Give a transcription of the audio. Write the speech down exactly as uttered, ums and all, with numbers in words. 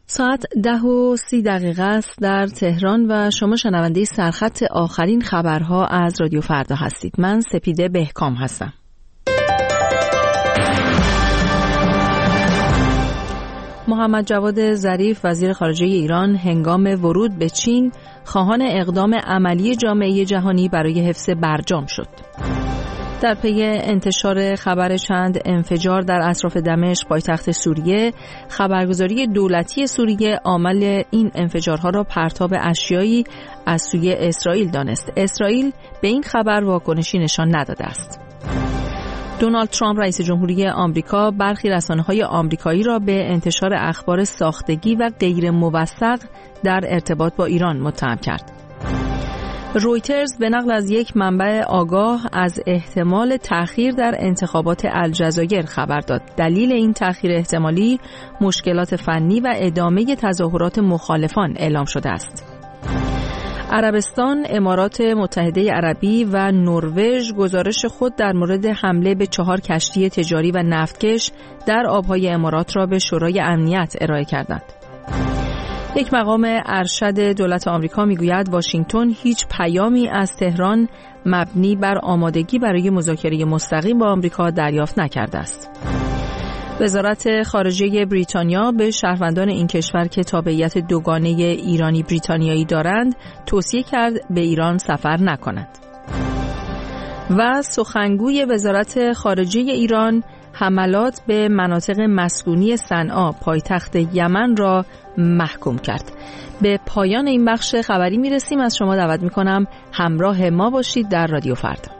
ساعت ده و سی دقیقه است در تهران و شما شنونده سرخط آخرین خبرها از رادیو فردا هستید. من سپیده بهکام هستم. محمد جواد ظریف وزیر خارجه ایران هنگام ورود به چین خواهان اقدام عملی جامعه جهانی برای حفظ برجام شد. در پی انتشار خبر چند انفجار در اطراف دمشق پایتخت سوریه، خبرگزاری دولتی سوریه عامل این انفجارها را پرتاب اشیایی از سوی اسرائیل دانست. اسرائیل به این خبر واکنشی نشان نداده است. دونالد ترامپ رئیس جمهوری آمریکا برخی رسانه‌های آمریکایی را به انتشار اخبار ساختگی و غیر موثق در ارتباط با ایران متهم کرد. رویترز به نقل از یک منبع آگاه از احتمال تأخیر در انتخابات الجزایر خبر داد. دلیل این تأخیر احتمالی مشکلات فنی و ادامه تظاهرات مخالفان اعلام شده است. عربستان، امارات متحده عربی و نروژ گزارش خود در مورد حمله به چهار کشتی تجاری و نفتکش در آبهای امارات را به شورای امنیت ارائه کردند. یک مقام ارشد دولت آمریکا میگوید واشنگتن هیچ پیامی از تهران مبنی بر آمادگی برای مذاکره مستقیم با آمریکا دریافت نکرده است. وزارت خارجه بریتانیا به شهروندان این کشور که تابعیت دوگانه ایرانی بریتانیایی دارند توصیه کرد به ایران سفر نکنند. و سخنگوی وزارت خارجه ایران حملات به مناطق مسکونی صنعا پایتخت یمن را محکوم کرد. به پایان این بخش خبری میرسیم. از شما دعوت میکنم همراه ما باشید در رادیو فردا.